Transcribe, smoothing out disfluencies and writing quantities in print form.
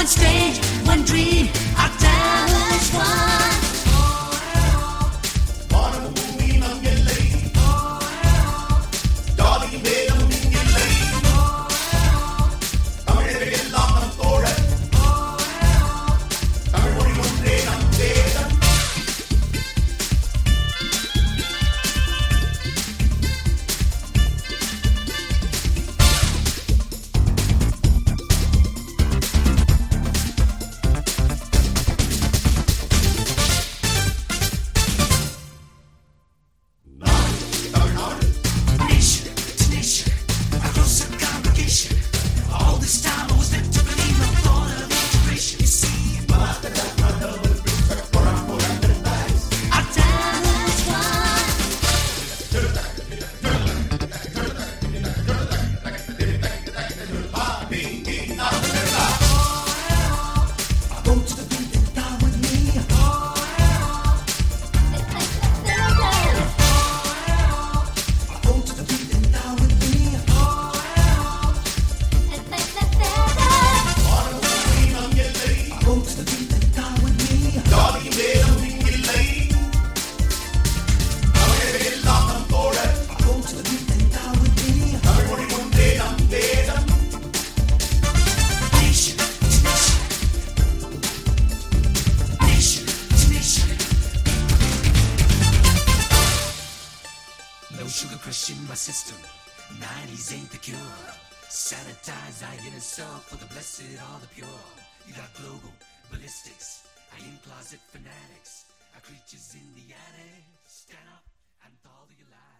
one stage, one dream, our time was one. வானமும் நம் எல்லை, ஜாதியும் வேதமும் இல்லை, தமிழர்கள் எல்லாம் நம் தோழர், தமிழ் மொழி ஒன்றே நம் வேதம். No sugar crush in my system. 90s ain't the cure. Sanitize our inner soul for the blessed or the pure. You got global ballistics. I in closet fanatics. Our creatures in the attic. Stand up and follow your life.